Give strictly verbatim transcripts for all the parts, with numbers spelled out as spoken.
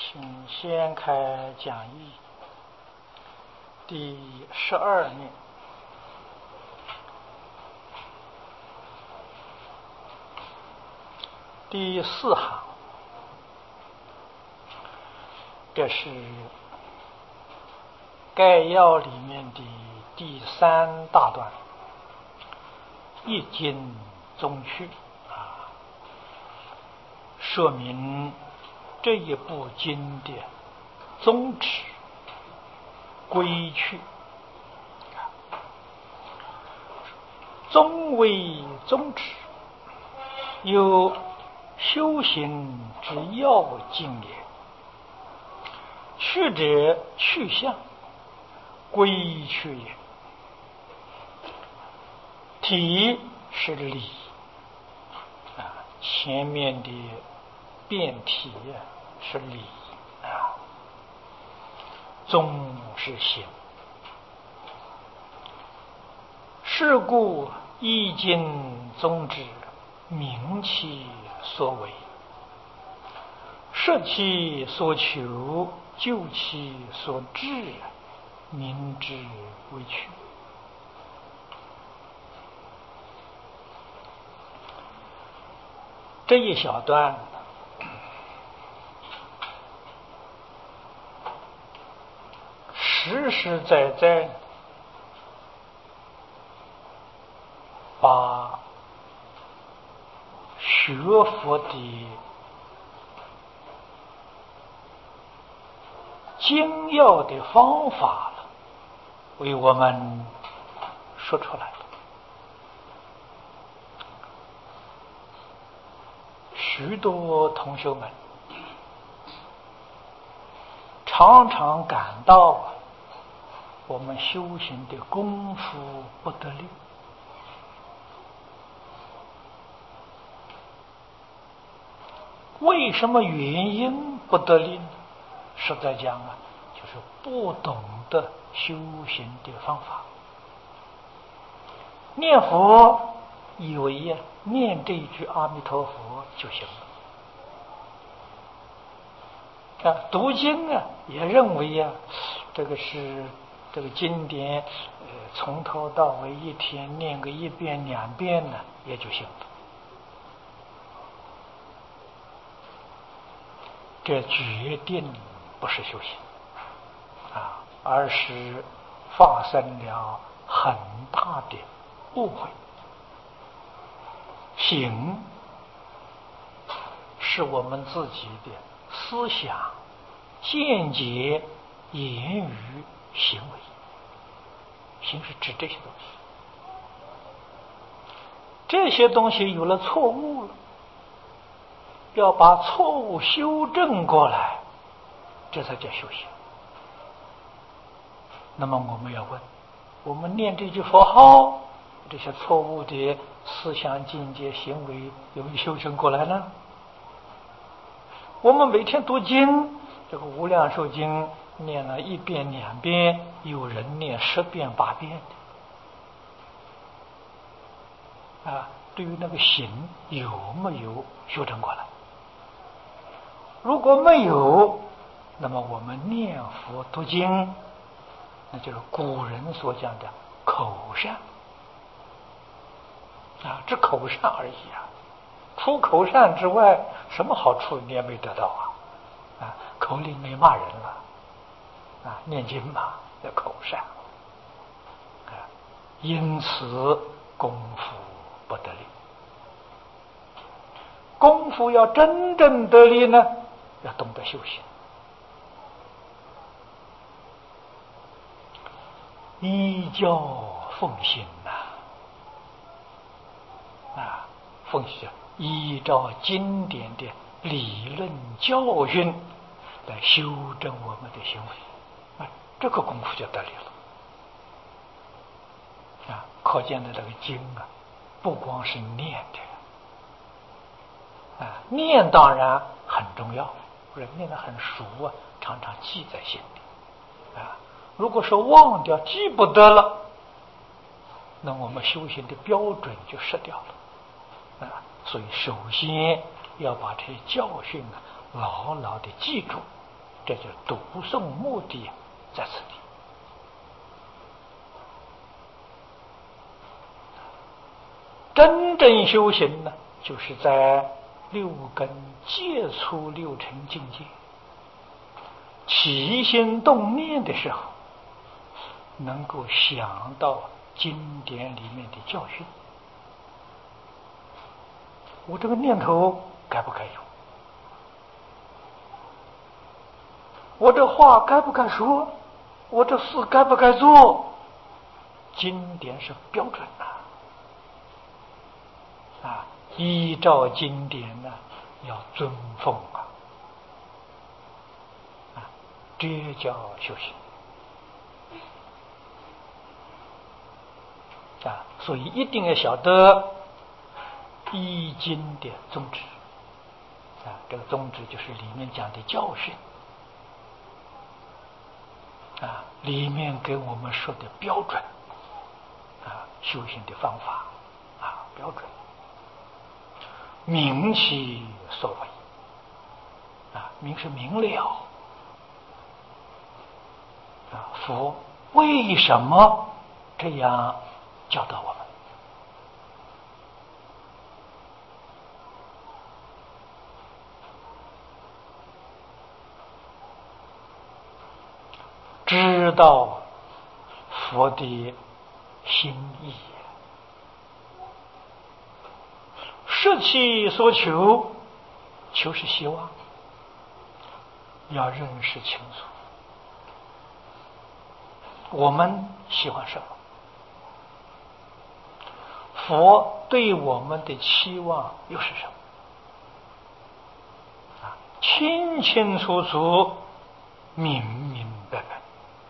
请先开讲义第十二面，第四行，这是概要里面的第三大段，一经宗趣啊，说明这一部经的宗旨规矩。宗为宗旨，有修行之要径也。趣者去向，规矩也。体是理啊，前面的辩题是理啊，宗是行。是故易经宗旨，明其所为，摄其所求，就其所至，明之为趣。这一小段实实在在把学佛的精要的方法了为我们说出来了。许多同学们常常感到我们修行的功夫不得力，为什么原因不得力呢？实在讲啊，就是不懂得修行的方法。念佛以为呀、啊，念这一句阿弥陀佛就行了。啊，读经啊，也认为呀、啊，这个是这个经典，呃，从头到尾一天念个一遍两遍呢，也就行了。这决定不是修行啊，而是发生了很大的误会。行是我们自己的思想、见解、言语、行为，行是指这些东西。这些东西有了错误了，要把错误修正过来，这才叫修行。那么我们要问，我们念这句佛号，这些错误的思想境界行为有没有修正过来呢？我们每天读经，这个无量寿经念了一遍两遍，有人念十遍八遍的啊，对于那个行有没有修正过来？如果没有，那么我们念佛读经，那就是古人所讲的口善啊，这口善而已啊。除口善之外，什么好处你也没得到啊！啊，口里没骂人了，啊，念经嘛，叫口善啊。因此功夫不得力。功夫要真正得力呢，要懂得修行。依教奉行呐、啊，啊，奉行依照经典的理论教训来修正我们的行为，啊，这个功夫就得力了。啊，可见的这个经啊，不光是念的，啊，念当然很重要，人念得很熟啊，常常记在心里。啊，如果说忘掉记不得了，那我们修行的标准就失掉了。啊，所以首先要把这些教训啊牢牢的记住， 这就是读诵目的在此地。真正修行呢，就是在六根接触六尘境界，起心动念的时候，能够想到经典里面的教训。我这个念头该不该有？我这话该不该说？我这事该不该做？经典是标准呐、啊，啊，依照经典呢，要尊奉啊，啊，这叫修行啊。所以一定要晓得依经的宗旨啊，这个宗旨就是里面讲的教训啊，里面给我们说的标准啊，修行的方法啊，标准，明其所为啊，明是明了啊，佛为什么这样教导我们？知道佛的心意，舍其所求，求是希望，要认识清楚我们喜欢什么，佛对我们的期望又是什么啊？清清楚楚，明明白白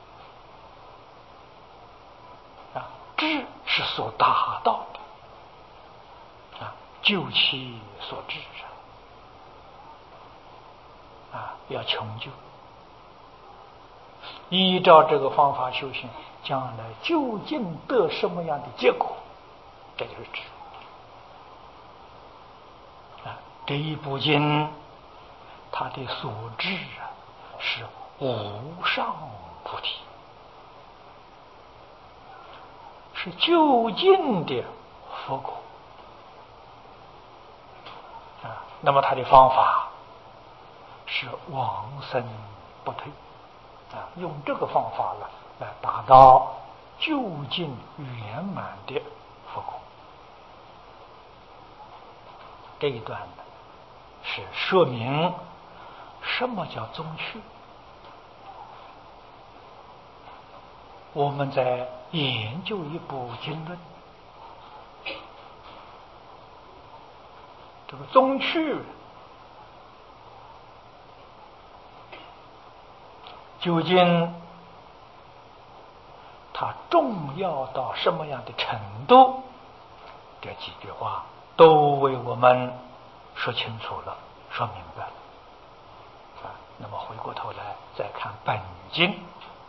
啊，知是所达到的啊，救其所至啊，要穷究，依照这个方法修行，将来究竟得什么样的结果，这就是知啊。这一部经它的所至啊，是无上菩提，是究竟的佛果啊。那么它的方法是往生不退啊，用这个方法了来达到究竟圆满的佛果。这一段呢，是说明什么叫宗趣。我们在研究一部经论，这个宗趣究竟它重要到什么样的程度，这几句话都为我们说清楚了，说明白了啊。那么回过头来再看本经，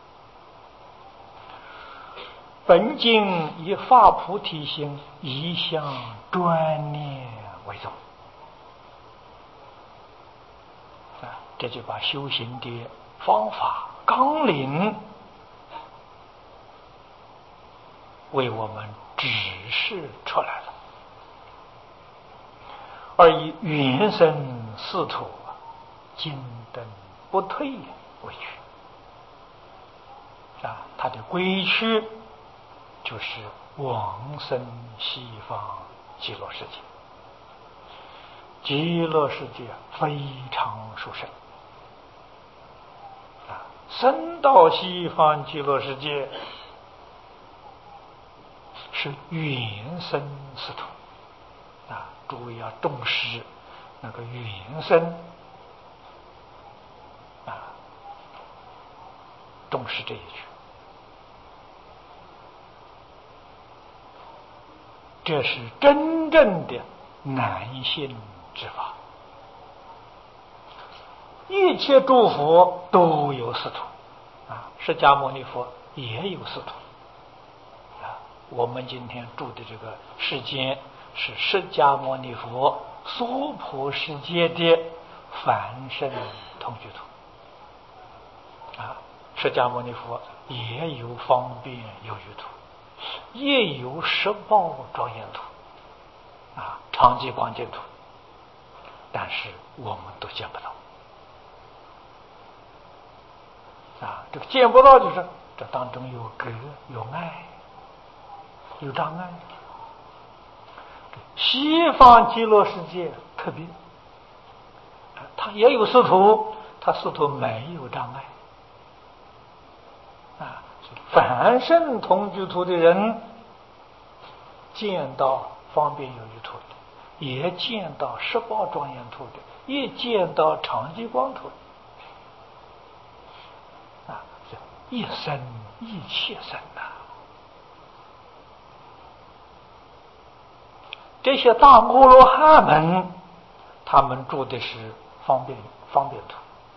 本经以发菩提心，一向专念为宗啊，这就把修行的方法纲领为我们指示出来了，而以原生四土精登不退为去啊，它的归去就是往生西方极乐世界。极乐世界非常殊胜啊，生到西方极乐世界是原生四土啊，诸位要重视那个原生啊，重视这一句，这是真正的难信之法。一切诸佛都有四土啊，释迦牟尼佛也有四土啊。我们今天住的这个世间是释迦牟尼佛娑婆世界的凡圣同居土释迦牟尼佛也有方便有余土，也有十报庄严土啊，常寂光净土，但是我们都见不到啊。这个见不到就是这当中有隔有碍有障碍。西方极乐世界特别，它也有四土，它四土没有障碍啊。凡圣同居土的人，见到方便有余土的，也见到十报庄严土的，也见到常寂光土的啊，一生一切生呐。这些大阿罗汉们，他们住的是方便方便土。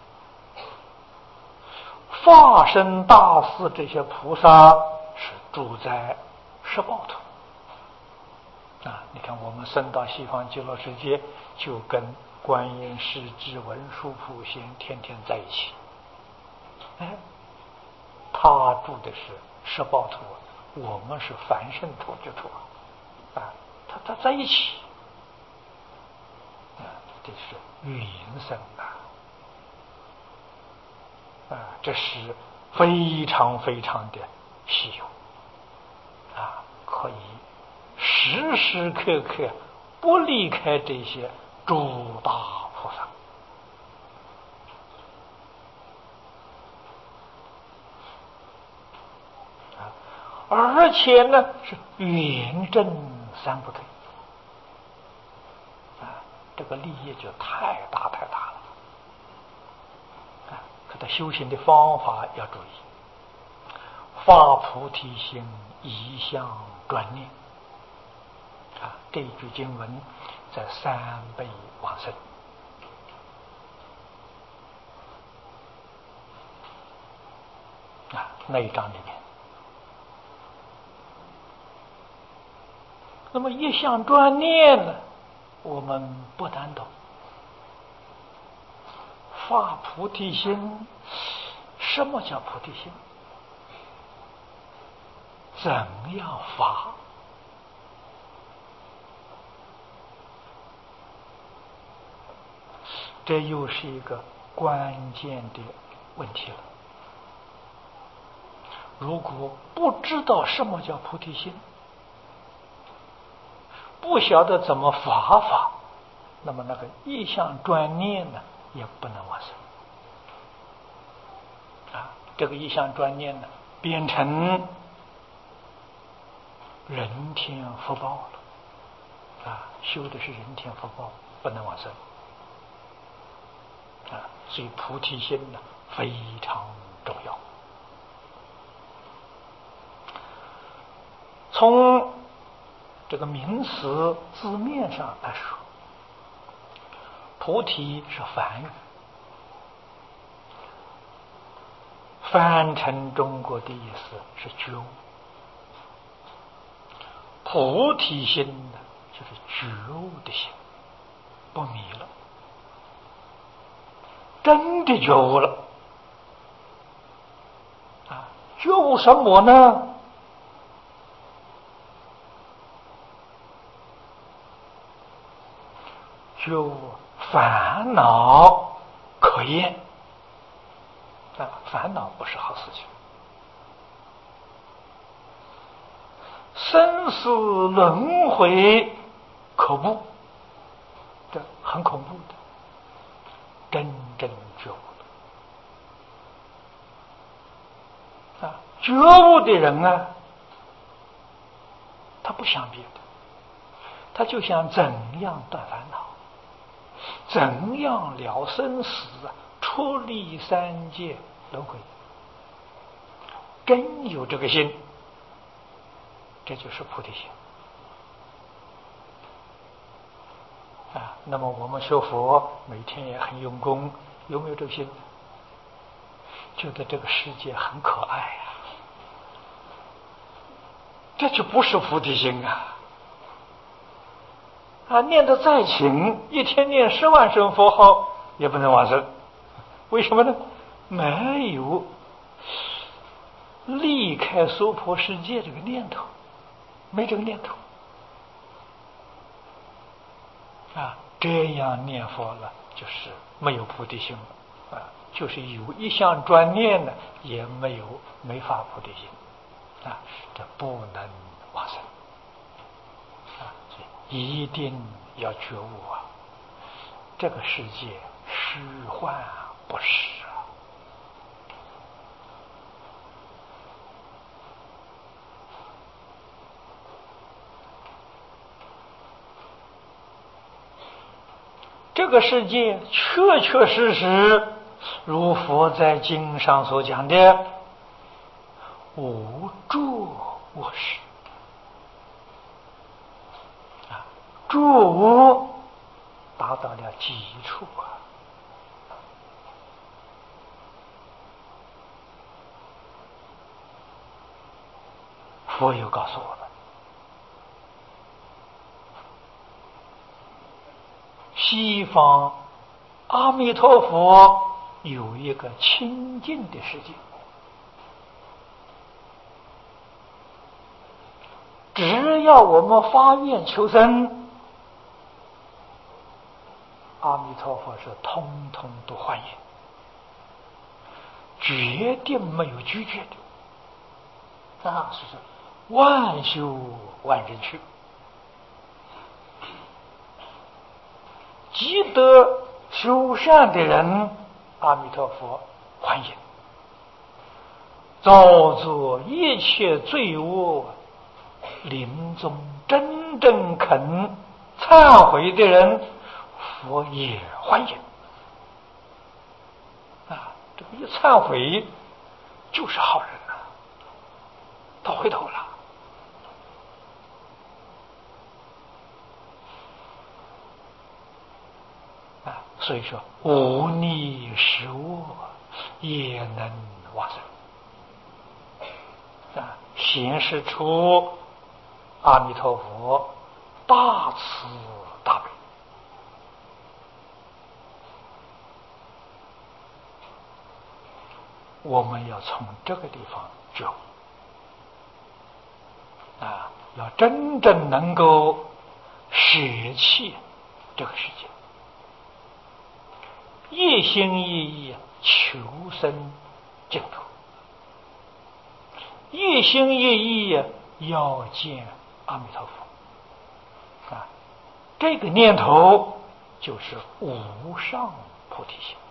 化身大士这些菩萨是住在十报土啊。你看我们升到西方极乐世界，就跟观音、释智、文殊、普贤天天在一起。哎，他住的是十报土，我们是凡圣土居土啊。他他在一起啊，这是缘生啊。啊，这是非常非常的稀有啊，可以时时刻刻不离开这些诸大菩萨啊，而且呢是圆正三不退啊，这个利益就太大太大了。他修行的方法要注意，发菩提心，一向专念啊。这一句经文在三倍往生啊那一章里面。那么一向专念呢，我们不难懂。发菩提心，什么叫菩提心？怎样发？这又是一个关键的问题了。如果不知道什么叫菩提心，不晓得怎么发法，那么那个一向专念呢，也不能往生啊。这个一向专念呢，变成人天福报了啊，修的是人天福报，不能往生啊。所以菩提心呢非常重要。从这个名词字面上来说，菩提是梵语，翻成中国的意思是觉悟。菩提心呢，就是觉悟的心，不迷了，真的觉悟了啊！觉悟什么呢？觉悟烦恼可厌啊，烦恼不是好事情。生死轮回可怖，这很恐怖的，真正觉悟的啊，觉悟的人啊，他不想别的，他就想怎样断烦恼，怎样了生死啊，出离三界轮回，真有这个心，这就是菩提心啊。那么我们学佛每天也很用功，有没有这个心？觉得这个世界很可爱啊，这就不是菩提心啊！啊，念得再勤，一天念十万声佛号也不能往生，为什么呢？没有离开娑婆世界这个念头，没这个念头啊，这样念佛了，就是没有菩提心了啊，就是有一项专念呢，也没有没法菩提心啊，这不能往生啊，所以一定要觉悟啊，这个世界虚幻不实啊。这个世界确确实实如佛在经上所讲的无著我实啊，著无达到了基础啊。佛又告诉我们，西方阿弥陀佛有一个清净的世界，只要我们发愿求生，阿弥陀佛是通通都欢迎，决定没有拒绝的啊！是是，万修万人去，积德修善的人，阿弥陀佛欢迎；造作一切罪恶，临终真正肯忏悔的人，佛也欢迎。啊，这个一忏悔就是好人啊，他回头了。啊，所以说无逆十恶也能往生啊，显示出阿弥陀佛大慈大悲。我们要从这个地方觉悟啊，要真正能够舍弃这个世界，一心一意求生净土，一心一意要见阿弥陀佛啊，这个念头就是无上菩提心。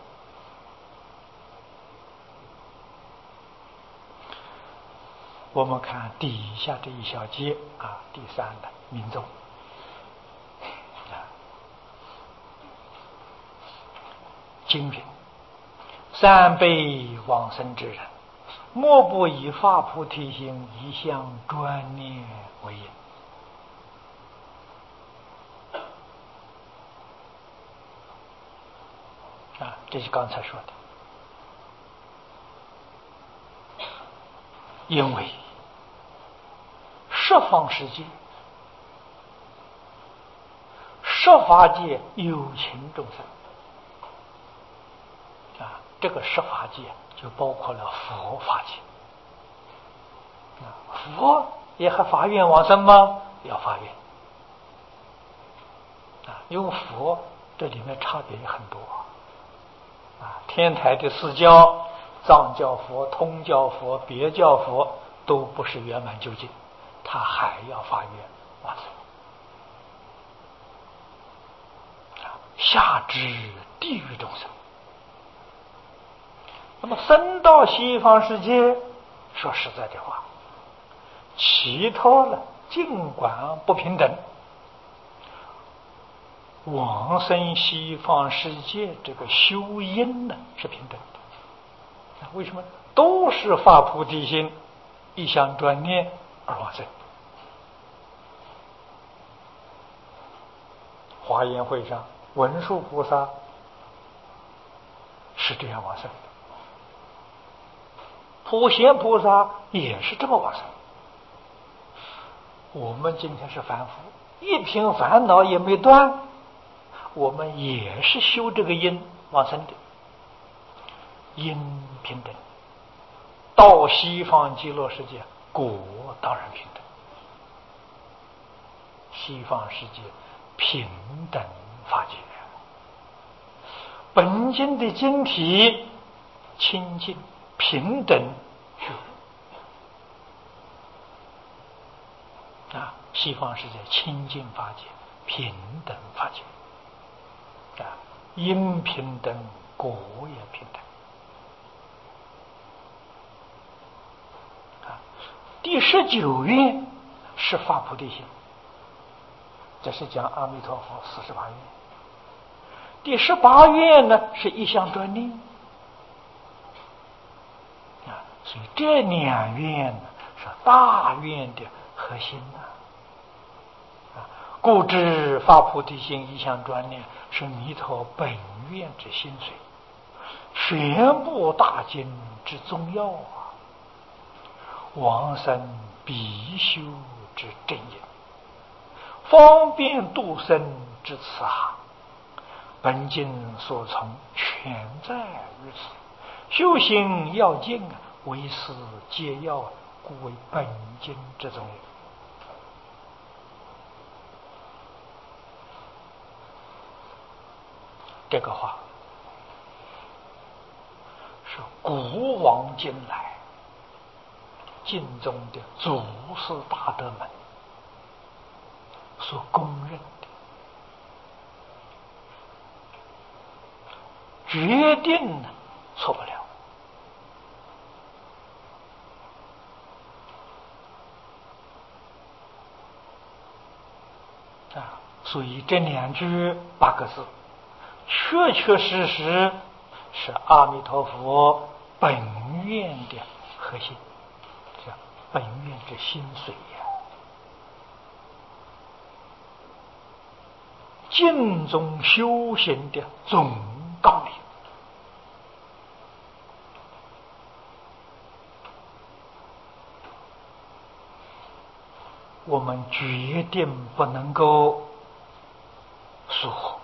我们看底下这一小节啊，第三的民众啊，经云：三辈往生之人，莫不以发菩提心，一向专念为因。啊，这是刚才说的，因为十方世界、十法界有情众生啊，这个十法界就包括了佛法界啊，佛也还发愿往生吗？要发愿啊，因为佛这里面差别也很多啊，天台的四教，藏教佛、通教佛、别教佛都不是圆满究竟，他还要发愿往生啊，下至地狱众生。那么升到西方世界，说实在的话，其他了尽管不平等，往生西方世界这个修因呢是平等的。为什么？都是发菩提心，一向专念而往生。华严会上文殊菩萨是这样往生的，普贤菩萨也是这么往生。我们今天是凡夫，一品烦恼也没断，我们也是修这个因往生的，因平等到西方极乐世界，果当然平等。西方世界平等法界，本经的经体清净平等觉啊，西方世界清净法界平等法界啊，因平等果也平等啊。第十九愿是发菩提心，这是讲阿弥陀佛四十八愿。第十八愿呢是一向专念啊，所以这两愿呢是大愿的核心呐啊。故知发菩提心一向专念是弥陀本愿之心髓，全部大经之宗要啊，往生必修之正因，方便度生之慈行，本经所从全在于此，修行要尽啊，为师皆要，故为本经之宗。这个话是古往今来经中的祖师大德们所公认的，决定呢错不了啊。所以这两句八个字确确实实是阿弥陀佛本愿的核心，是本愿之心髓呀。经中修行的总纲领，我们决定不能够疏忽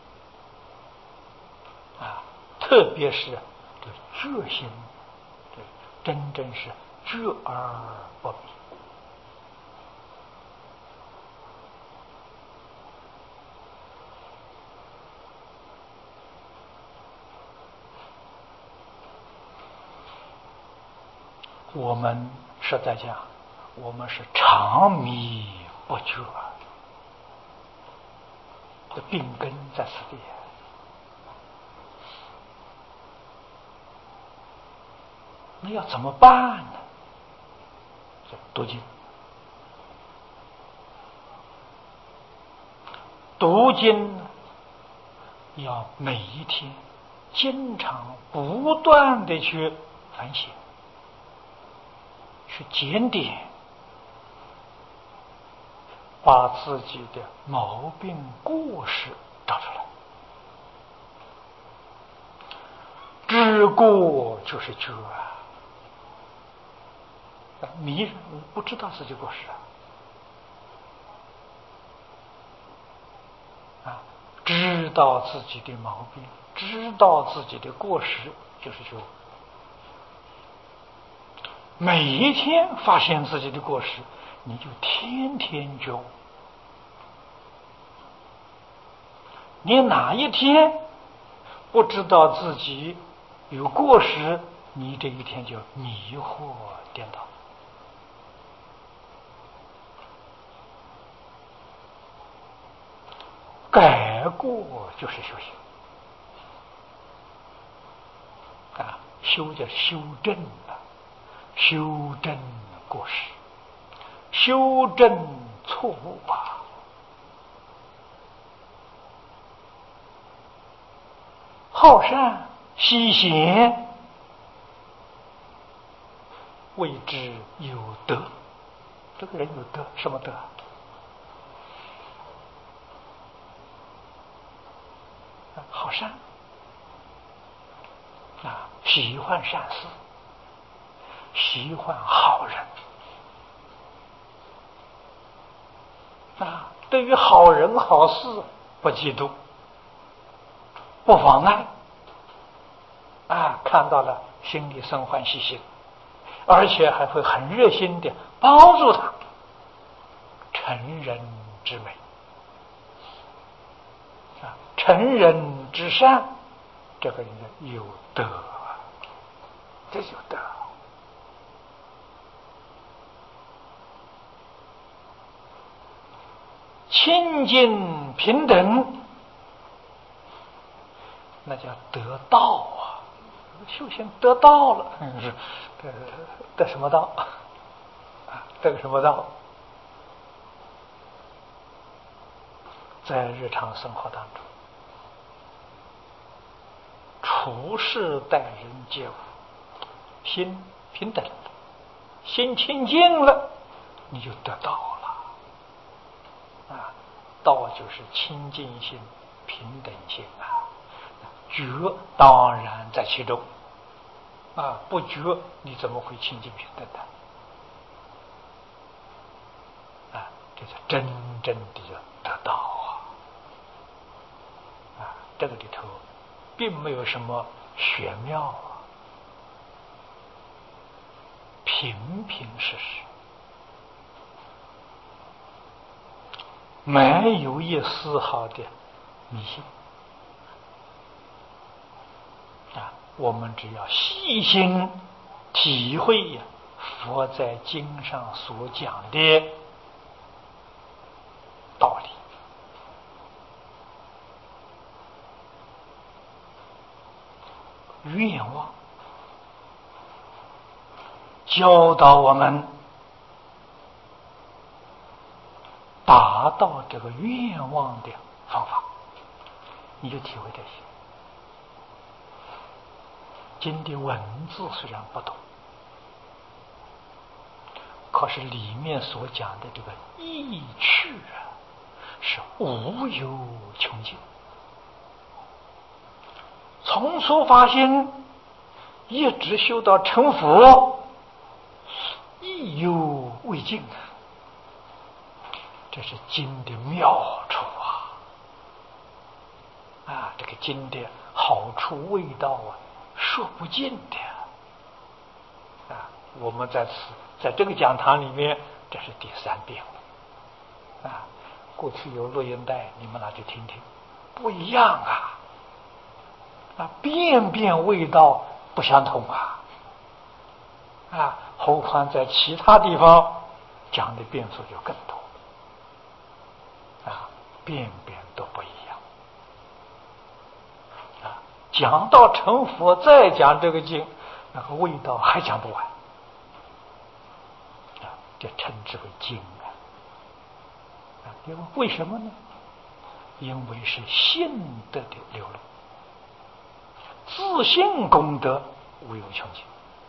啊！特别是这觉心，对，真正是觉而不迷。我们实在讲，我们是长迷不觉，这病根在此地。那要怎么办呢？读经，读经要每一天经常不断的去反省，去检点，把自己的毛病过失找出来。知过就是觉啊，迷人不知道自己过失啊，啊，知道自己的毛病，知道自己的过失，就是觉。每一天发现自己的过失，你就天天觉悟。你哪一天不知道自己有过失，你这一天就迷惑颠倒。改过就是修行啊，修叫修正啊，修正过失，修正错误吧。好善喜贤，谓之有德。这个人有德，什么德？好善啊，喜欢善事，喜欢好人啊，对于好人好事不嫉妒，不妨碍啊，看到了心里生欢喜心， 而且还会很热心的帮助他成人之美啊，成人之善，这个人有德，这就德。清净平等，那叫得道啊！修行得道了，是得得什么道啊？得什么道？在日常生活当中，处事待人接物，心平等了，心清净了，你就得道了啊！道就是清净心、平等心啊。觉当然在其中啊，不觉你怎么会清净平等的啊？这是真正的得道啊！啊，这个里头并没有什么玄妙啊，平平实实，没有一丝毫的迷信。我们只要细心体会呀，佛在经上所讲的道理，愿望教导我们达到这个愿望的方法，你就体会这些。经的文字虽然不同，可是里面所讲的这个意趣啊，是无有穷尽。从初发心一直修到成佛，意犹未尽啊！这是经的妙处啊！啊，这个经的好处味道啊，说不尽的啊！我们在此在这个讲堂里面，这是第三遍了啊！过去有录音带，你们拿去听听，不一样啊！啊，遍遍味道不相同啊！啊，何况在其他地方讲的变数就更多啊，遍遍都不一样啊！讲到成佛，再讲这个经，那个味道还讲不完啊！这称之为经啊！啊，因为为什么呢？因为是信德的流露，自信功德无有穷尽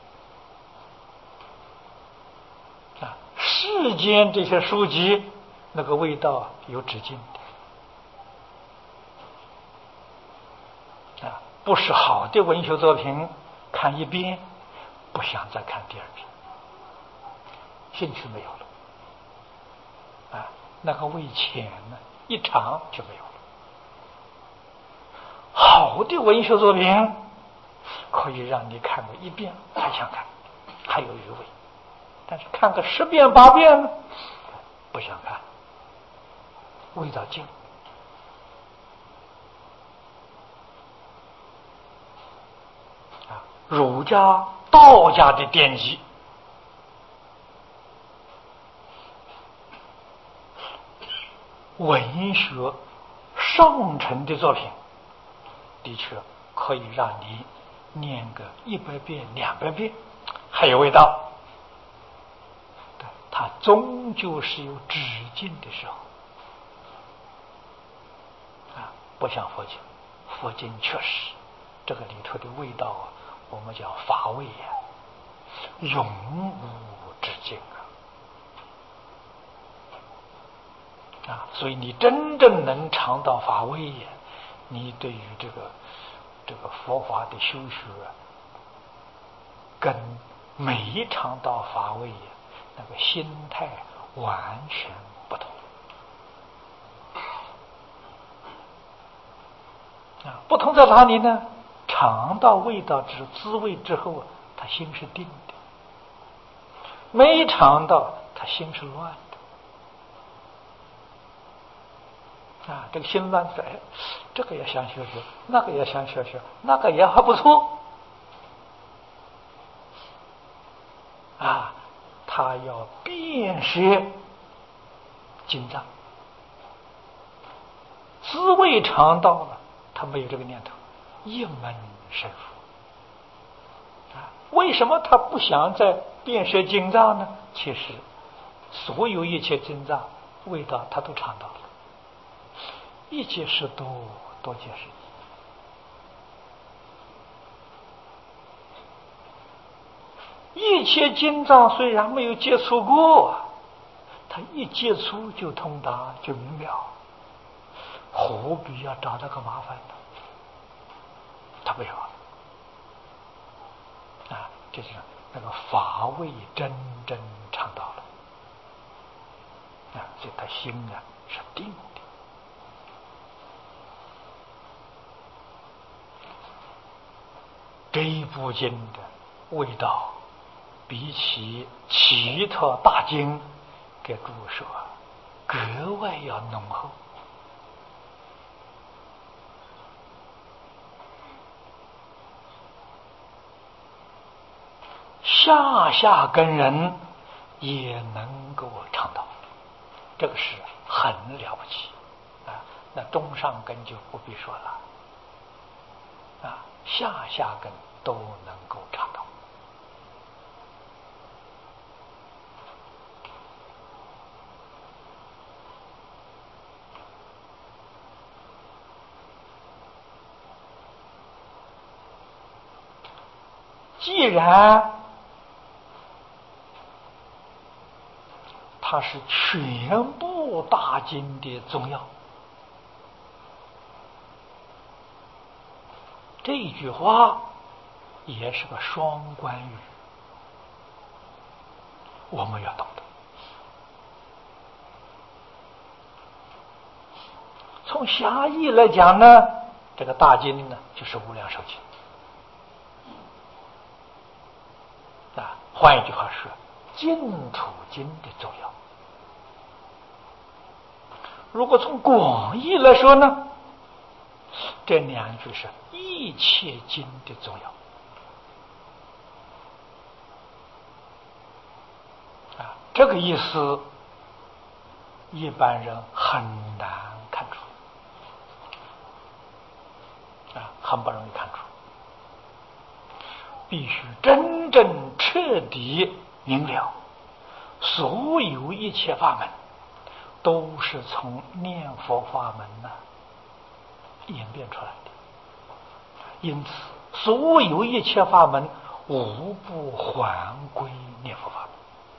啊！世间这些书籍，那个味道有止境的啊！不是好的文学作品，看一遍不想再看第二遍，兴趣没有了啊！那个味浅呢，一尝就没有了。好的文学作品可以让你看个一遍还想看，还有余味，但是看个十遍八遍呢，不想看，味道尽啊！儒家、道家的典籍，文学上乘的作品，的确可以让你念个一百遍、两百遍，还有味道。它终究是有止境的时候啊，不像佛经，佛经确实这个里头的味道啊，我们叫法味呀、啊，永无止境啊！啊，所以你真正能尝到法味呀、啊，你对于这个这个佛法的修学啊，跟没尝到法味呀、啊，那个心态完全不同啊！不同在哪里呢？尝到味道之滋味之后啊，他心是定的没尝到，他心是乱的啊。这个心乱在，这个也想学学，那个也想学学，那个也还不错啊。他要辨识经藏，滋味尝到了，他没有这个念头，一门深入啊。为什么他不想再辨识经藏呢？其实所有一切经藏味道他都尝到了，一切是多，多皆是一。一切经藏虽然没有接触过，他一接触就通达，就明了，何必要找那个麻烦呢？他不要啊，这就是那个法味真正尝到了啊，所以他心啊是定的。这一部经的味道，比起其他大经给诸位说，格外要浓厚。下下根人也能够尝到，这个是很了不起啊！那中上根就不必说了啊，下下根都能够尝到。既然它是全部大经的宗要，这一句话也是个双关语，我们要懂得。从狭义来讲呢，这个大经呢就是无量寿经啊，换一句话说，净土经的重要。如果从广义来说呢，这两句是一切经的重要啊，这个意思一般人很难看出啊，很不容易看出，必须真正彻底明了，所有一切法门都是从念佛法门呢、啊、演变出来的，因此所有一切法门无不还归念佛法门。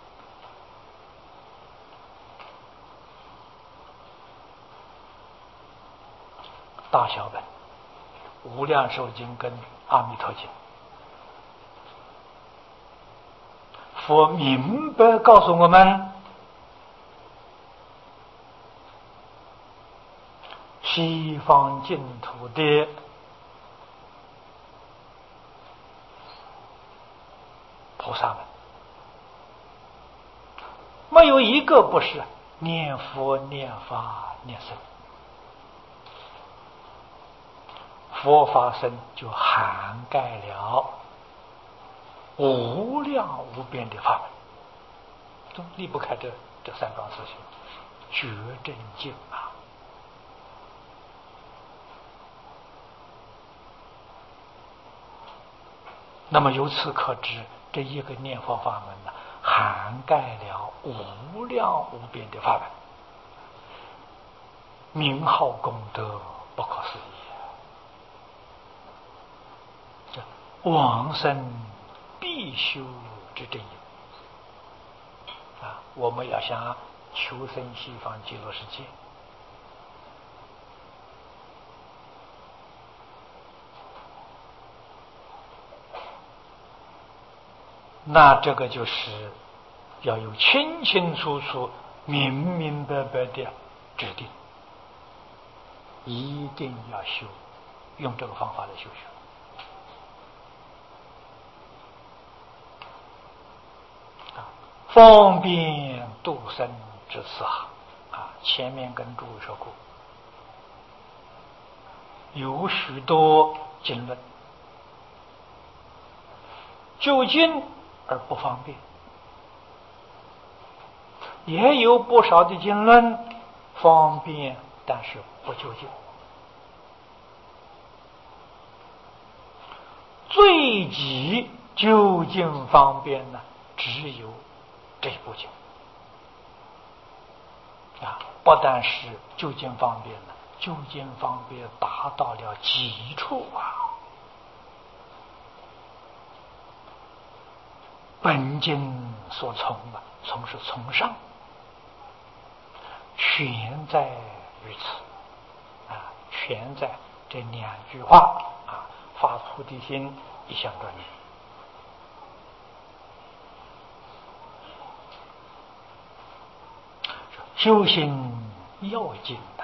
大小本、无量寿经跟阿弥陀经，佛明白告诉我们，西方净土的菩萨们，没有一个不是念佛、念法、念僧。佛法僧就涵盖了无量无边的法门，都离不开这这三桩事情，觉真净啊。那么由此可知，这一个念佛法门呢，涵盖了无量无边的法门，名号功德不可思议。往生必修之正因啊！我们要想求生西方极乐世界，那这个就是要有清清楚楚、明明白白的指定，一定要修，用这个方法来修学。 方便度生之事啊！啊，前面跟诸位说过，有许多经论就近而不方便，也有不少的经论方便，但是不究竟。最极究竟方便呢，只有这部经啊！不但是究竟方便呢，究竟方便达到了极处啊！本经所从啊，从是从上，全在于此啊！全在这两句话啊！发菩提心，一向专念。修行要紧的，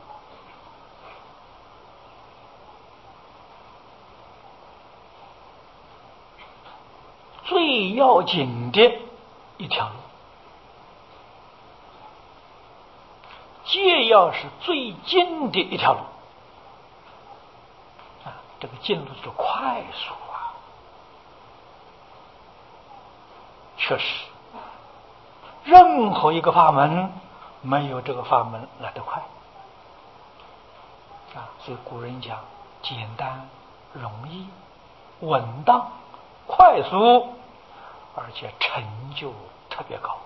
最要紧的一条路，戒要是最近的一条路啊！这个进路是快速啊，确实，任何一个法门没有这个法门来得快啊！所以古人讲，简单、容易、稳当、快速，而且成就特别高。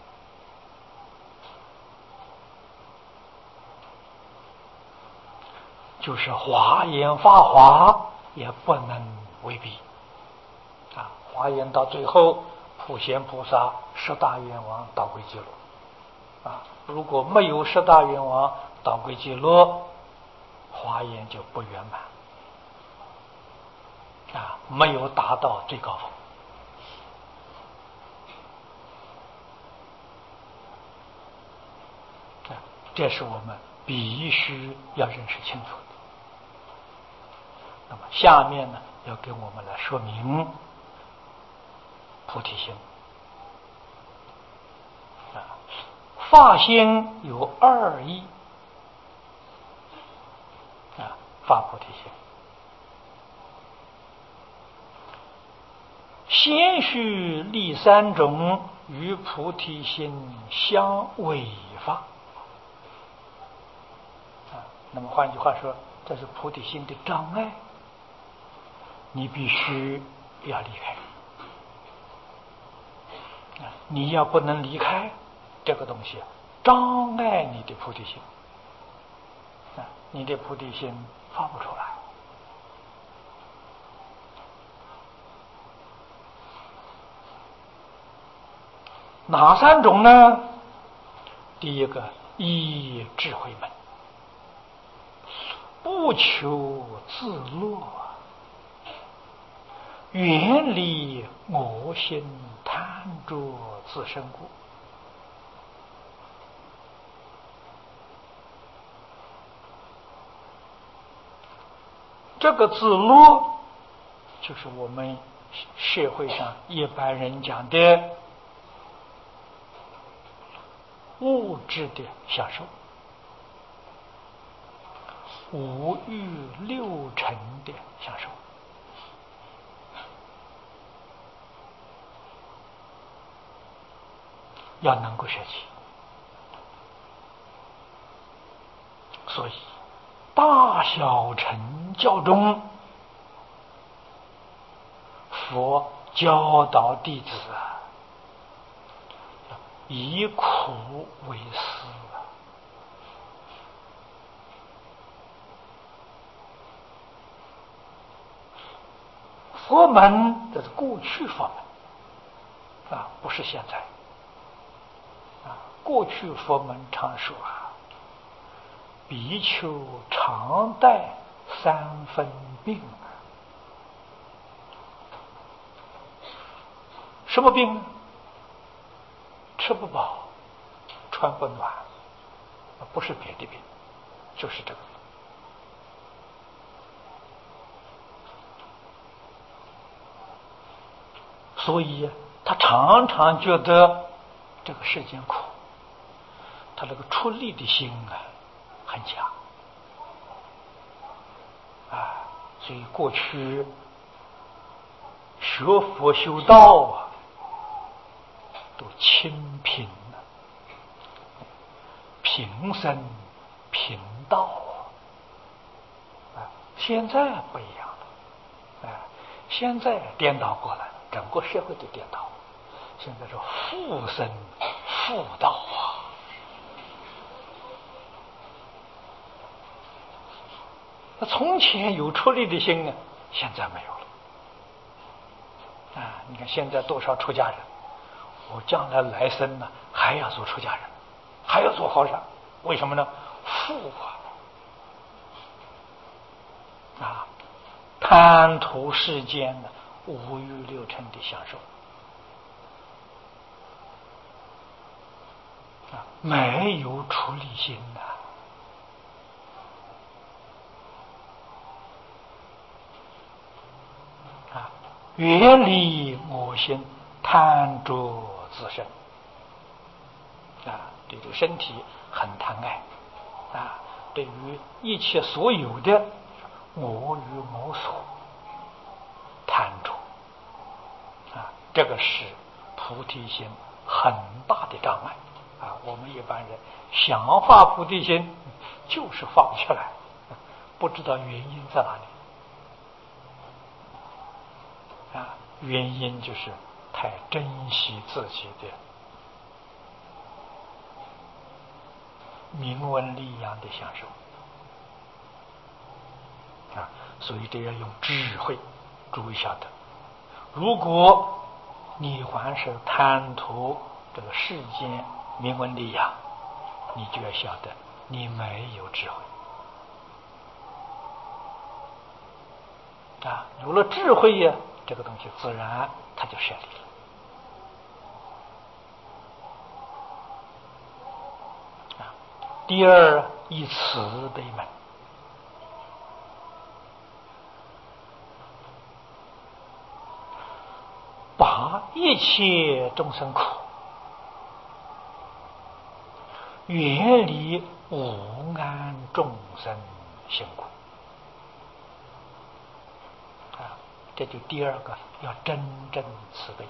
就是华严法华也不能为比啊！华严到最后，普贤菩萨十大愿王导归极乐啊！如果没有十大愿王导归极乐，华严就不圆满啊，没有达到最高峰。啊，这是我们必须要认识清楚的。那么下面呢，要给我们来说明菩提心啊，发心有二义啊，发菩提心，先须立三种与菩提心相违法啊。那么换句话说，这是菩提心的障碍，你必须要离开啊！你要不能离开这个东西，障碍你的菩提心啊，你的菩提心发不出来。哪三种呢？第一个，依智慧门，不求自乐，远离我心贪着自身故。这个自乐，就是我们社会上一般人讲的物质的享受，五欲六尘的享受。要能够舍弃，所以大小乘教中，佛教导弟子啊，以苦为师啊。佛门这是过去佛门啊，不是现在啊。过去佛门常说啊，比丘常带三分病。什么病呢？吃不饱，穿不暖，不是别的病，就是这个病。所以他常常觉得这个世间苦，他那个出离的心啊很强啊，所以过去学佛修道啊，都清贫了，平生平道啊，现在不一样了，啊，现在颠倒过来，整个社会都颠倒，现在是富生富道啊。那从前有出离的心啊，现在没有了啊！你看现在多少出家人，我将来来生呢还要做出家人，还要做和尚，为什么呢？富啊！啊，贪图世间的五欲六尘的享受啊，没有出离心呐。远离我心，贪着自身啊，对这个身体很贪爱啊，对于一切所有的我与我所贪着啊，这个是菩提心很大的障碍啊。我们一般人想发菩提心，就是发不出来，不知道原因在哪里。啊，原因就是太珍惜自己的名闻利养的享受啊，所以这要用智慧。注意晓得，如果你还是贪图这个世间名闻利养，你就要晓得你没有智慧啊。有了智慧呀，这个东西自然它就设立了啊。第二，以慈悲门，把一切众生苦，远离无安众生辛苦啊。这就第二个，要真正慈悲，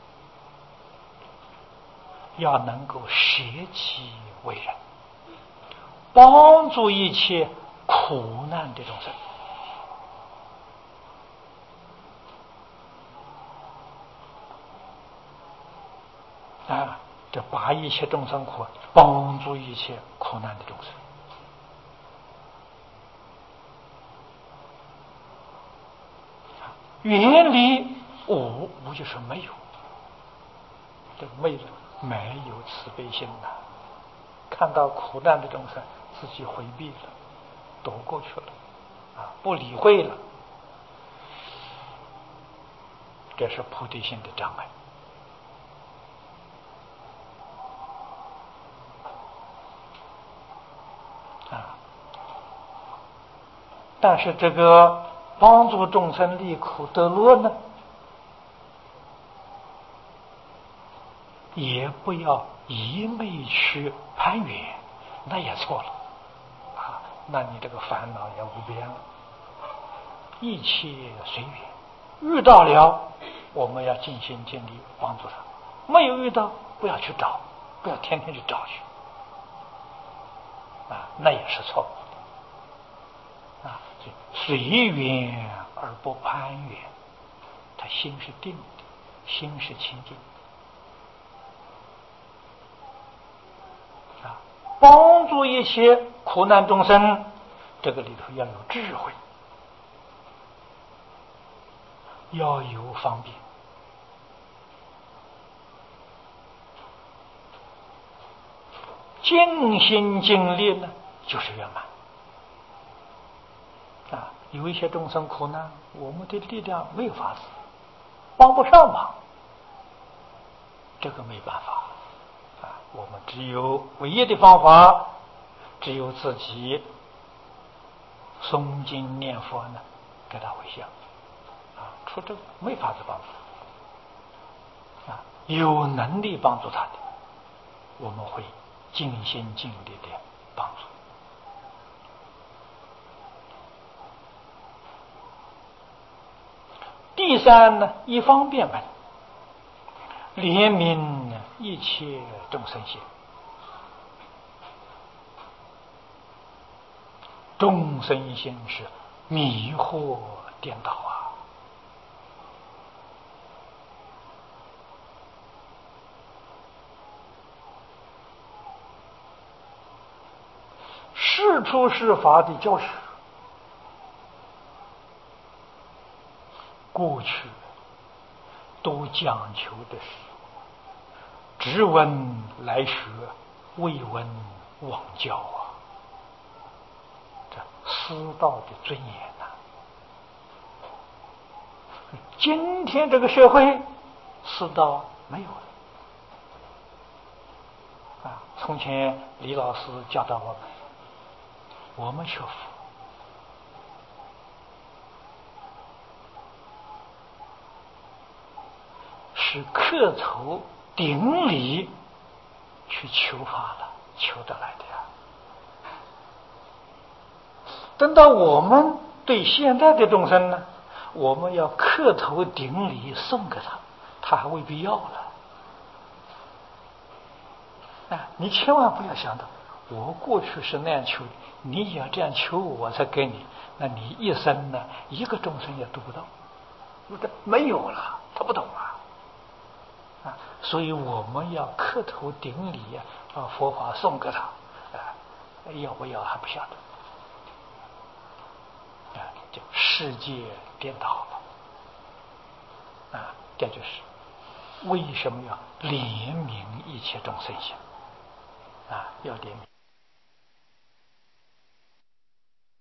要能够舍己为人，帮助一切苦难的众生啊，这把一切众生苦，帮助一切苦难的众生。远离无，无就是没有，这个没有没有慈悲心呐、啊，看到苦难的众生，自己回避了，躲过去了啊，不理会了，这是菩提心的障碍啊。但是这个帮助众生离苦得乐呢，也不要一味去攀缘，那也错了啊！那你这个烦恼也无边了。一切随缘，遇到了我们要尽心尽力帮助他，没有遇到不要去找，不要天天去找去啊，那也是错误啊。随缘而不攀缘，他心是定的，心是清净啊。帮助一切苦难众生，这个里头要有智慧，要有方便，尽心尽力呢，就是圆满啊。有一些众生苦难，我们的力量没有法子，帮不上忙，这个没办法啊。我们只有唯一的方法，只有自己诵经念佛呢，给他回向啊，除这个没法子帮助啊。有能力帮助他的， 我们会尽心尽力的帮助。第三呢，一方便门，怜悯一切众生心。众生心是迷惑颠倒啊，是出是法的教学，过去都讲求的是只闻来学，未闻往教啊，这师道的尊严呐、啊。今天这个社会，师道没有了啊。从前李老师教导我们，我们学佛是磕头顶礼去求法了，求得来的呀。等到我们对现在的众生呢，我们要磕头顶礼送给他，他还未必要了。啊，你千万不要想到，我过去是那样求你，你也要这样求我才给你，那你一生呢，一个众生也度不到，他没有了，他不懂啊。啊，所以我们要磕头顶礼啊，把佛法送给他，啊，要不要还不晓得。啊，就世界颠倒了，啊，这就是为什么要怜悯一切众生心，啊，要怜悯。